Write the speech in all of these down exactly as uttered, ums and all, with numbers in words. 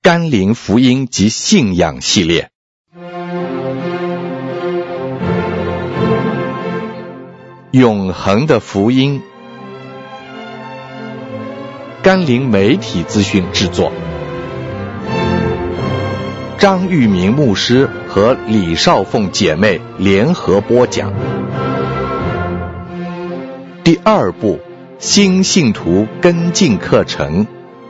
甘霖福音及信仰系列。永恒的福音，甘霖媒体资讯制作，张玉明牧师和李少凤姐妹联合播讲。第二部，新信徒跟进课程。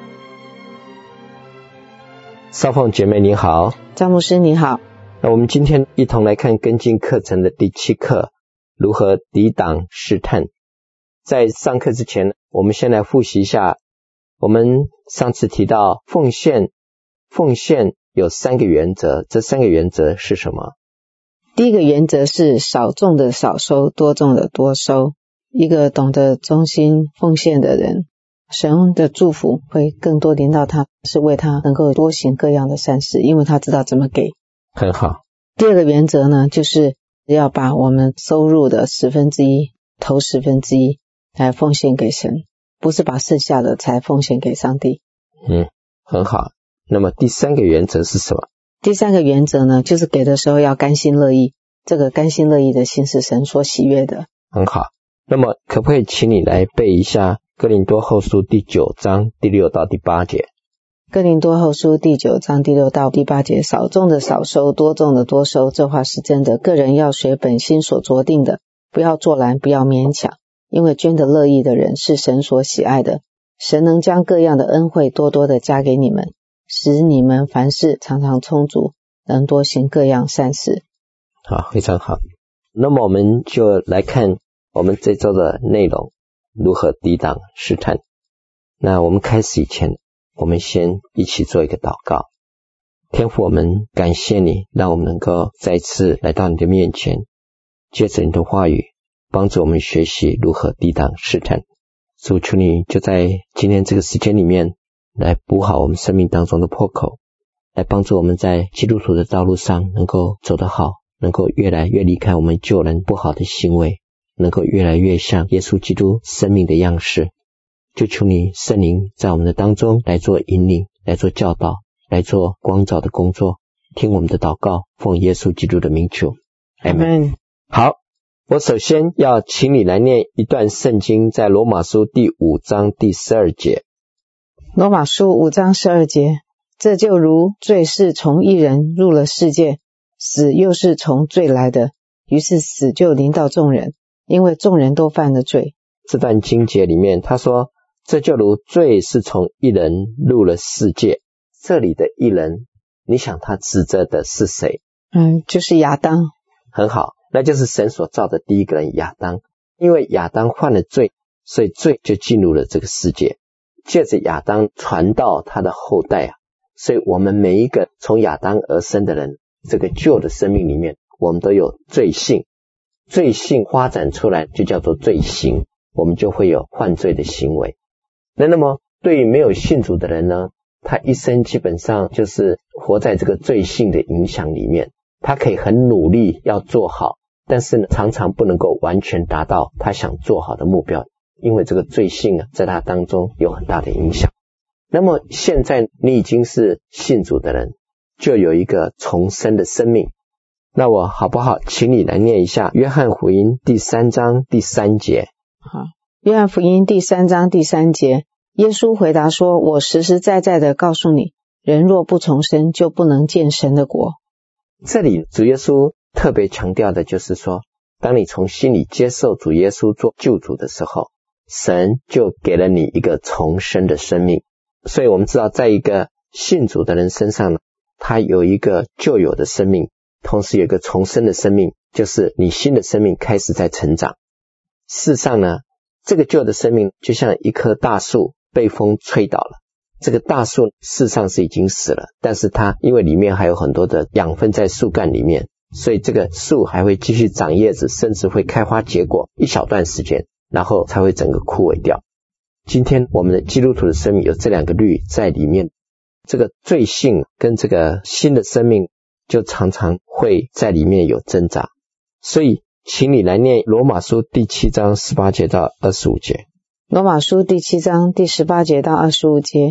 少凤姐妹你好， 张牧师你好。 那我们今天一同来看跟进课程的第七课，如何抵挡试探。在上课之前，我们先来复习一下，我们上次提到奉献，奉献有三个原则，这三个原则是什么？ 第一个原则是少种的少收，多种的多收。一个懂得忠心奉献的人，神的祝福会更多临到他，是为他能够多行各样的善事，因为他知道怎么给。 很好。 第二个原则呢，就是要把我们收入的十分之一，投十分之一来奉献给神，不是把剩下的才奉献给上帝。 嗯，很好。那么第三个原则是什么？ 第三个原则呢，就是给的时候要甘心乐意，这个甘心乐意的心是神所喜悦的。 很好。那么可不可以请你来背一下哥林多后书第九章第六到第八节？ 哥林多后书第九章第六到第八节，少种的少收，多种的多收，这话是真的。个人要随本心所酌定的，不要作难，不要勉强，因为捐得乐意的人是神所喜爱的。神能将各样的恩惠多多的加给你们，使你们凡事常常充足，能多行各样善事。 好，非常好。那么我们就来看我们这周的内容，如何抵挡试探。那我们开始以前，我们先一起做一个祷告。天父，我们感谢你，让我们能够再次来到你的面前，借着你的话语帮助我们学习如何抵挡试探。主，求你就在今天这个时间里面来补好我们生命当中的破口，来帮助我们在基督徒的道路上能够走得好，能够越来越离开我们旧人不好的行为，能够越来越像耶稣基督生命的样式。就求你圣灵在我们的当中来做引领，来做教导，来做光照的工作。听我们的祷告，奉耶稣基督的名求，阿们。好，我首先要请你来念一段圣经，在罗马书第五章第十二节。 罗马书五章十二节，这就如罪是从一人入了世界，死又是从罪来的，于是死就临到众人，因为众人都犯了罪。 这段经节里面他说，这就如罪是从一人入了世界。这里的一人，你想他指责的是谁？ 嗯，就是亚当。 很好，那就是神所造的第一个人亚当。因为亚当犯了罪，所以罪就进入了这个世界，借着亚当传到他的后代啊。所以我们每一个从亚当而生的人，这个旧的生命里面，我们都有罪性。罪性发展出来就叫做罪行，我们就会有犯罪的行为。那那么对于没有信主的人呢，他一生基本上就是活在这个罪性的影响里面。他可以很努力要做好，但是呢，常常不能够完全达到他想做好的目标，因为这个罪性啊，在他当中有很大的影响。那么现在你已经是信主的人，就有一个重生的生命。那我好不好请你来念一下约翰福音第三章第三节。 好，约翰福音第三章第三节，耶稣回答说，我实实在在的告诉你，人若不重生，就不能见神的国。 这里主耶稣特别强调的就是说，当你从心里接受主耶稣做救主的时候，神就给了你一个重生的生命。所以我们知道，在一个信主的人身上呢，他有一个旧有的生命，同时有一个重生的生命，就是你新的生命开始在成长。事实上呢，这个旧的生命就像一棵大树被风吹倒了，这个大树事实上是已经死了，但是它因为里面还有很多的养分在树干里面，所以这个树还会继续长叶子，甚至会开花结果一小段时间，然后才会整个枯萎掉。今天我们的基督徒的生命有这两个律在里面，这个罪性跟这个新的生命就常常会在里面有挣扎。所以请你来念罗马书第七章十八节到二十五节。 罗马书第七章第十八节到二十五节，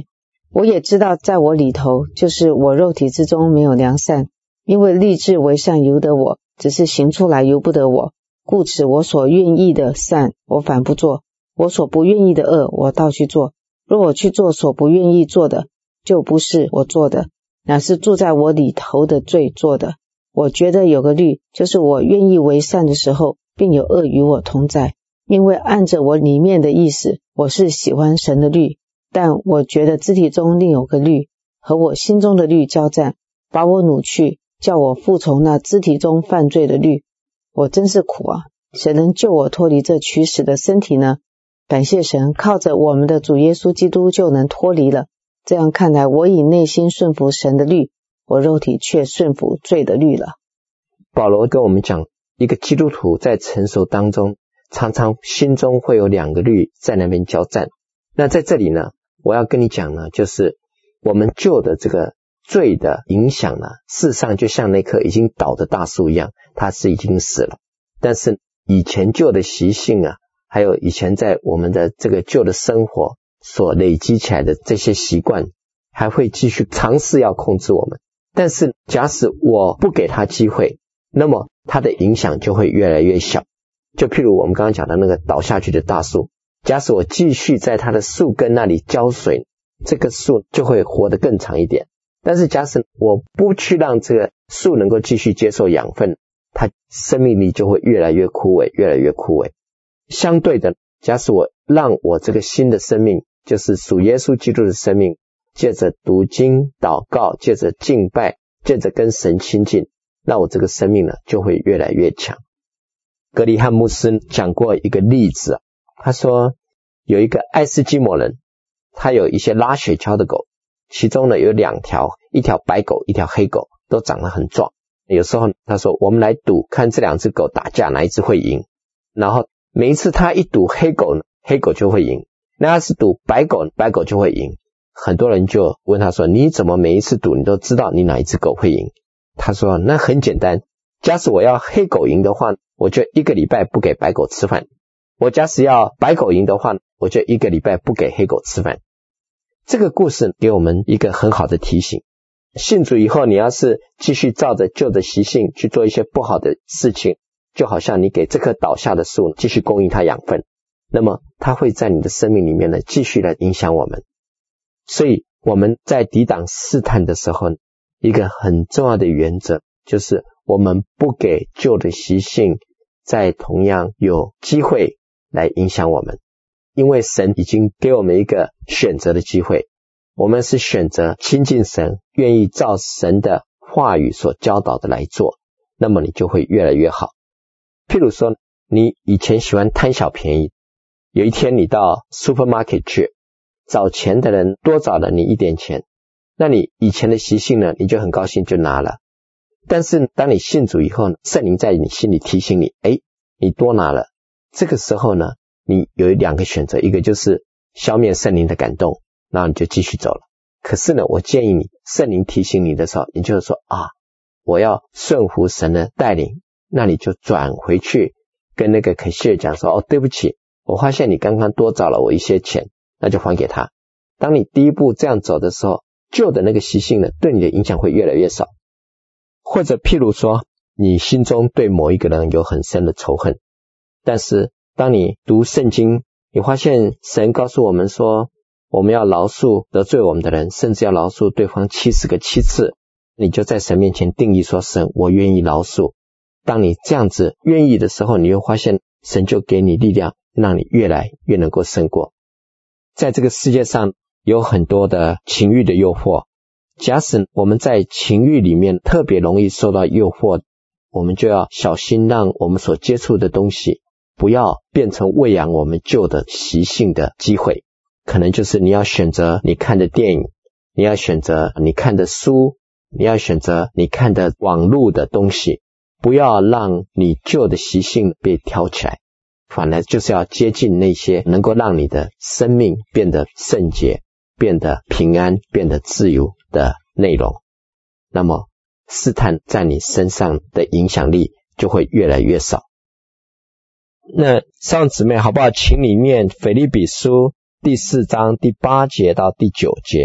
我也知道在我里头，就是我肉体之中没有良善，因为立志为善由得我，只是行出来由不得我。故此我所愿意的善，我反不做；我所不愿意的恶，我倒去做。若我去做所不愿意做的，就不是我做的，乃是住在我里头的罪做的。我觉得有个律，就是我愿意为善的时候，并有恶与我同在。因为按着我里面的意思，我是喜欢神的律，但我觉得肢体中另有个律，和我心中的律交战，把我掳去，叫我服从那肢体中犯罪的律。我真是苦啊！谁能救我脱离这取死的身体呢？感谢神，靠着我们的主耶稣基督就能脱离了。这样看来，我以内心顺服神的律，我肉体却顺服罪的律了。 保罗跟我们讲，一个基督徒在成熟当中，常常心中会有两个律在那边交战。那在这里呢，我要跟你讲呢，就是我们旧的这个罪的影响呢，事实上就像那棵已经倒的大树一样，它是已经死了。但是以前旧的习性啊，还有以前在我们的这个旧的生活所累积起来的这些习惯，还会继续尝试要控制我们。但是假使我不给它机会，那么它的影响就会越来越小。就譬如我们刚刚讲的那个倒下去的大树，假使我继续在它的树根那里浇水，这棵树就会活得更长一点。但是假使我不去让这个树能够继续接受养分，它生命力就会越来越枯萎，越来越枯萎。相对的，假使我让我这个新的生命，就是属耶稣基督的生命，借着读经、祷告，借着敬拜，借着跟神亲近，那我这个生命呢就会越来越强。格里汉牧师讲过一个例子，他说有一个爱斯基摩人，他有一些拉雪橇的狗，其中呢有两条，一条白狗，一条黑狗，都长得很壮。有时候他说我们来赌，看这两只狗打架哪一只会赢。然后每一次他一赌黑狗呢，黑狗就会赢，那要是赌白狗，白狗就会赢。很多人就问他说，你怎么每一次赌你都知道你哪一只狗会赢？他说那很简单，假使我要黑狗赢的话，我就一个礼拜不给白狗吃饭；我假使要白狗赢的话，我就一个礼拜不给黑狗吃饭。这个故事给我们一个很好的提醒，信主以后，你要是继续照着旧的习性去做一些不好的事情，就好像你给这棵倒下的树继续供应它养分，那么它会在你的生命里面呢继续来影响我们。所以我们在抵挡试探的时候，一个很重要的原则就是我们不给旧的习性再同样有机会来影响我们。因为神已经给我们一个选择的机会，我们是选择亲近神，愿意照神的话语所教导的来做，那么你就会越来越好。譬如说你以前喜欢贪小便宜，有一天你到 supermarket 去，找钱的人多找了你一点钱，那你以前的习性呢，你就很高兴就拿了。但是当你信主以后，圣灵在你心里提醒你，诶，你多拿了，这个时候呢你有两个选择，一个就是消灭圣灵的感动，那你就继续走了。可是呢，我建议你，圣灵提醒你的时候，你就说啊，我要顺服神的带领，那你就转回去跟那个可谢讲说，哦，对不起，我发现你刚刚多找了我一些钱，那就还给他。当你第一步这样走的时候，旧的那个习性呢，对你的影响会越来越少。或者譬如说，你心中对某一个人有很深的仇恨，但是当你读圣经，你发现神告诉我们说，我们要饶恕得罪我们的人，甚至要饶恕对方七十个七次，你就在神面前定义说，神，我愿意饶恕。当你这样子愿意的时候，你会发现神就给你力量，让你越来越能够胜过。在这个世界上有很多的情欲的诱惑，假使我们在情欲里面特别容易受到诱惑，我们就要小心，让我们所接触的东西不要变成喂养我们旧的习性的机会。可能就是你要选择你看的电影，你要选择你看的书，你要选择你看的网络的东西，不要让你旧的习性被挑起来，反而就是要接近那些能够让你的生命变得圣洁，变得平安，变得自由的内容。那么试探在你身上的影响力就会越来越少。那上姊妹好不好，请你念腓立比书第四章第八节到第九节。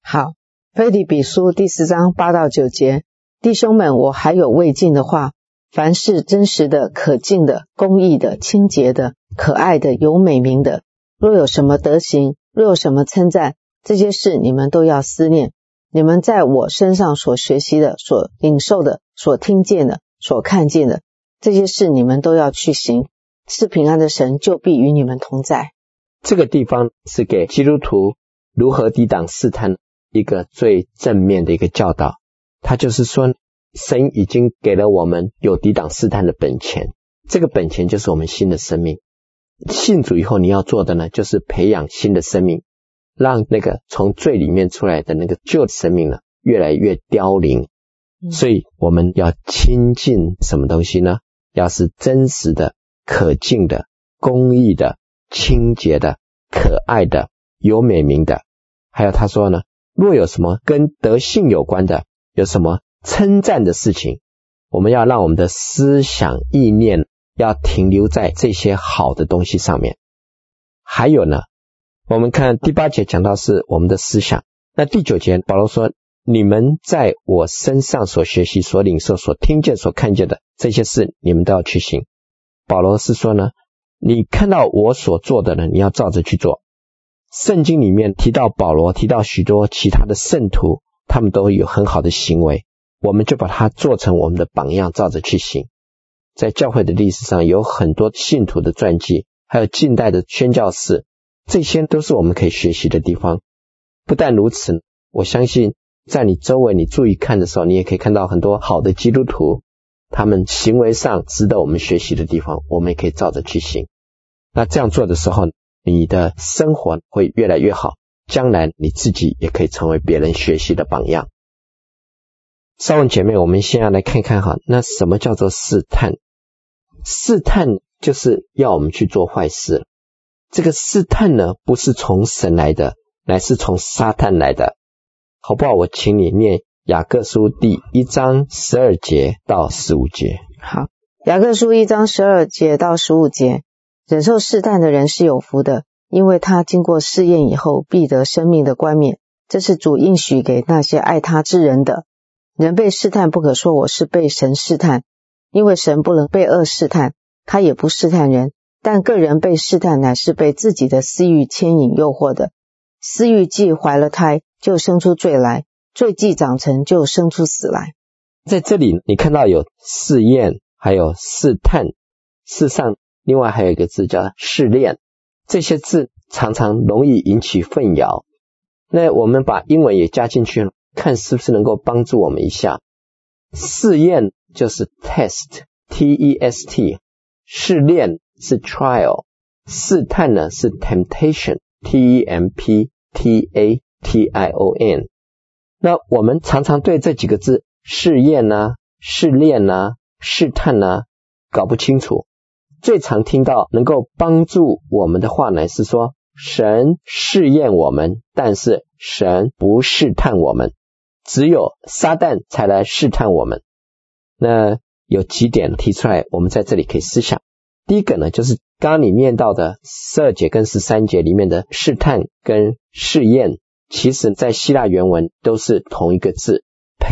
好，腓立比书第四章八到九节，弟兄们，我还有未尽的话，凡是真实的、可敬的、公义的、清洁的、可爱的、有美名的，若有什么德行，若有什么称赞，这些事你们都要思念。你们在我身上所学习的、所领受的、所听见的、所看见的，这些事你们都要去行，是平安的神就必与你们同在。 这个地方是给基督徒如何抵挡试探一个最正面的一个教导。他就是说，神已经给了我们有抵挡试探的本钱，这个本钱就是我们新的生命。信主以后你要做的呢，就是培养新的生命，让那个从罪里面出来的那个旧的生命呢，越来越凋零。嗯、所以我们要亲近什么东西呢？要是真实的、可敬的、公义的、清洁的、可爱的、有美名的。还有他说呢，若有什么跟德性有关的，有什么称赞的事情，我们要让我们的思想意念要停留在这些好的东西上面。还有呢，我们看第八节讲到是我们的思想，那第九节保罗说，你们在我身上所学习、所领受、所听见、所看见的这些事，你们都要去行。保罗是说呢，你看到我所做的呢，你要照着去做。圣经里面提到保罗，提到许多其他的圣徒，他们都有很好的行为，我们就把它做成我们的榜样，照着去行。在教会的历史上有很多信徒的传记，还有近代的宣教士，这些都是我们可以学习的地方。不但如此，我相信在你周围你注意看的时候，你也可以看到很多好的基督徒，他们行为上值得我们学习的地方，我们也可以照着去行。那这样做的时候，你的生活会越来越好，将来你自己也可以成为别人学习的榜样。少文姐妹，我们先要来看看哈，那什么叫做试探？试探就是要我们去做坏事。这个试探呢，不是从神来的，乃是从撒旦来的。好不好？我请你念雅各书第一章十二节到十五节。 好，雅各书一章十二节到十五节，忍受试探的人是有福的，因为他经过试验以后，必得生命的冠冕。这是主应许给那些爱他之人的。人被试探，不可说我是被神试探，因为神不能被恶试探，他也不试探人。但个人被试探，乃是被自己的私欲牵引诱惑的。私欲既怀了胎，就生出罪来；罪既长成，就生出死来。 在这里你看到有试验，还有试探，事实上另外还有一个字叫试炼，这些字常常容易引起混淆。那我们把英文也加进去，看是不是能够帮助我们一下。试验就是 test T E S T， 试炼是 trial， 试探呢是 temptation T E M P T A T I O N。 那我们常常对这几个字试验啊、试炼啊、试探啊搞不清楚。最常听到能够帮助我们的话呢，是说神试验我们，但是神不试探我们，只有撒旦才来试探我们。那有几点提出来，我们在这里可以思想。第一个呢，就是刚刚你念到的十二节跟十三节里面的试探跟试验，其实在希腊原文都是同一个字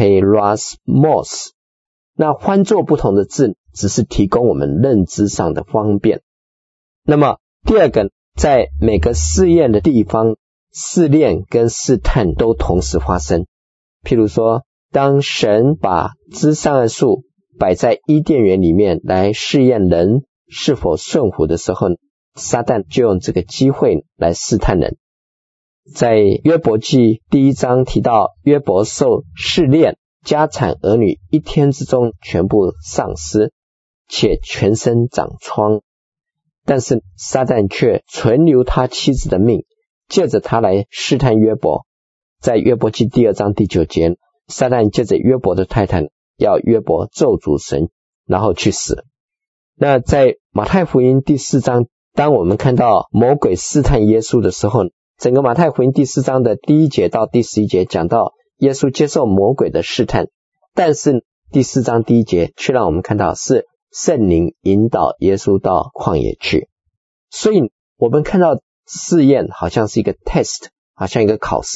peirasmos， 那换作不同的字，只是提供我们认知上的方便。那么第二个，在每个试验的地方，试炼跟试探都同时发生。譬如说，当神把知善恶树摆在伊甸园里面来试验人是否顺服的时候，撒旦就用这个机会来试探人。在约伯记第一章提到，约伯受试炼，家产儿女一天之中全部丧失，且全身长疮，但是撒旦却存留他妻子的命，借着他来试探约伯。在约伯记第二章第九节，撒旦借着约伯的太太要约伯咒诅神，然后去死。那在马太福音第四章，当我们看到魔鬼试探耶稣的时候，整个马太福音第四章的第一节到第十一节讲到耶稣接受魔鬼的试探，但是第四章第一节却让我们看到是圣灵引导耶稣到旷野去。所以我们看到试验好像是一个 test， 好像一个考试，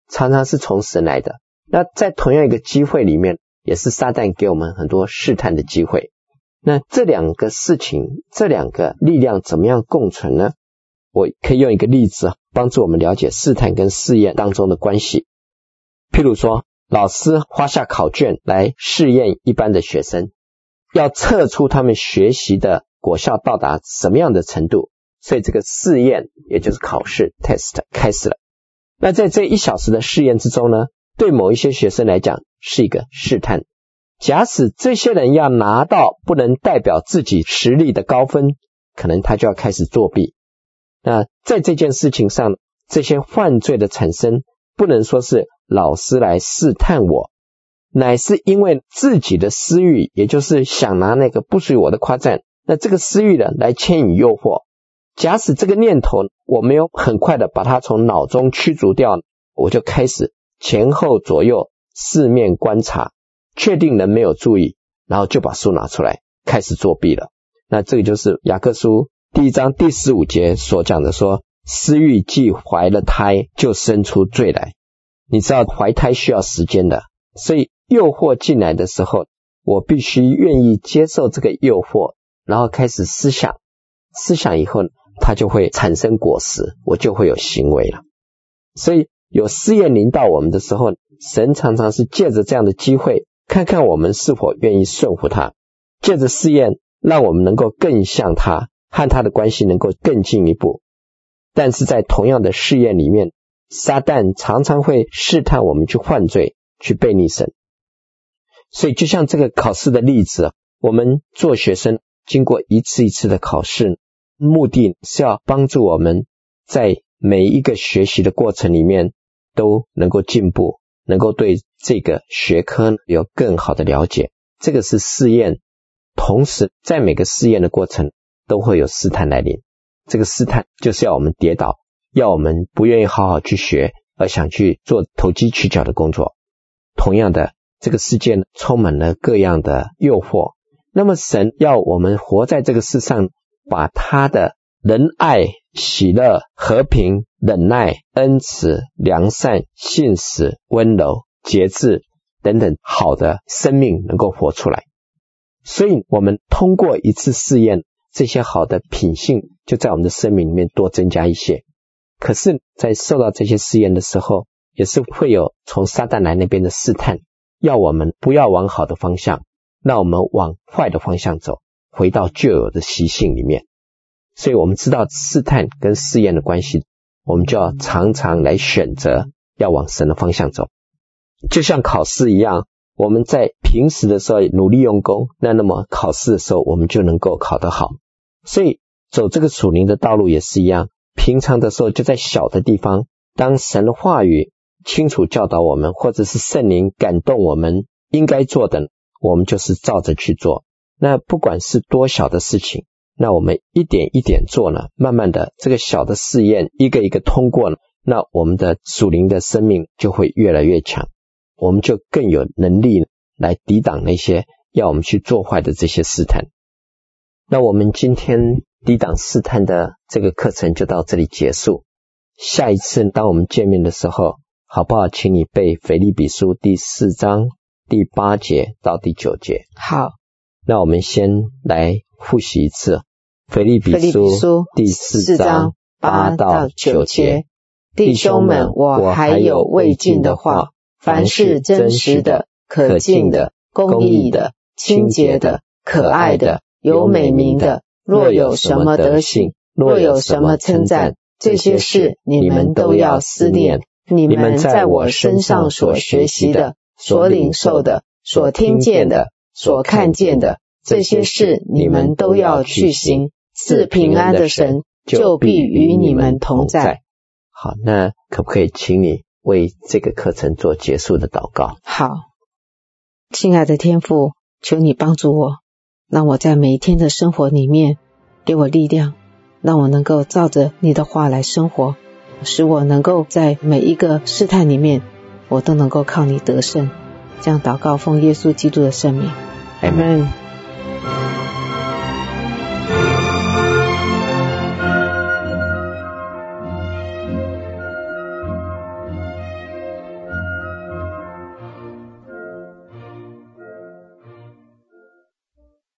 常常是从神来的。那在同样一个机会里面，也是撒旦给我们很多试探的机会。那这两个事情，这两个力量怎么样共存呢？我可以用一个例子帮助我们了解试探跟试验当中的关系。譬如说，老师花下考卷来试验一般的学生，要测出他们学习的果效到达什么样的程度，所以这个试验也就是考试 test 开始了。那在这一小时的试验之中呢，对某一些学生来讲是一个试探。假使这些人要拿到不能代表自己实力的高分，可能他就要开始作弊。那在这件事情上，这些犯罪的产生不能说是老师来试探我，乃是因为自己的私欲，也就是想拿那个不属于我的夸赞，那这个私欲呢来牵引诱惑。假使这个念头我没有很快的把它从脑中驱逐掉，我就开始前后左右四面观察，确定人没有注意，然后就把书拿出来开始作弊了。那这个就是雅各书第一章第十五节所讲的说，私欲既怀了胎，就生出罪来。你知道怀胎需要时间的，所以诱惑进来的时候，我必须愿意接受这个诱惑，然后开始思想，思想以后它就会产生果实，我就会有行为了。所以有试验临到我们的时候，神常常是借着这样的机会，看看我们是否愿意顺服他，借着试验让我们能够更像他，和他的关系能够更进一步。但是在同样的试验里面，撒旦常常会试探我们去犯罪，去背逆神。所以就像这个考试的例子，我们做学生经过一次一次的考试，目的是要帮助我们在每一个学习的过程里面都能够进步，能够对这个学科有更好的了解。这个是试验，同时在每个试验的过程都会有试探来临。这个试探就是要我们跌倒，要我们不愿意好好去学，而想去做投机取巧的工作。同样的，这个世界充满了各样的诱惑，那么神要我们活在这个世上，把他的仁爱、喜乐、和平、忍耐、恩慈、良善、信实、温柔、节制等等好的生命能够活出来。所以我们通过一次试验，这些好的品性就在我们的生命里面多增加一些。可是在受到这些试验的时候，也是会有从撒旦来那边的试探，要我们不要往好的方向，让我们往坏的方向走，回到旧有的习性里面。所以我们知道试探跟试验的关系，我们就要常常来选择要往神的方向走。就像考试一样，我们在平时的时候努力用功，那那么考试的时候我们就能够考得好。所以走这个属灵的道路也是一样，平常的时候就在小的地方，当神的话语清楚教导我们，或者是圣灵感动我们应该做的，我们就是照着去做。那不管是多小的事情，那我们一点一点做呢，慢慢的这个小的试验一个一个通过了，那我们的属灵的生命就会越来越强，我们就更有能力来抵挡那些要我们去做坏的这些试探。那我们今天抵挡试探的这个课程就到这里结束。下一次当我们见面的时候，好不好请你背腓立比书第四章第八节到第九节。 好， 那我们先来复习一次腓立比书第四章八到九节。 弟兄们，我还有未尽的话，凡是真实的、可敬的、公义的、清洁的、可爱的、有美名的，若有什么德行，若有什么称赞，这些事你们都要思念。你们在我身上所学习的、所领受的、所听见的、所看见的，这些事你们都要去行，赐平安的神就必与你们同在。 好，那可不可以请你为这个课程做结束的祷告？ 好，亲爱的天父，求你帮助我，让我在每一天的生活里面给我力量，让我能够照着你的话来生活，使我能够在每一个试探里面我都能够靠你得胜。这样祷告奉耶稣基督的圣名，阿们。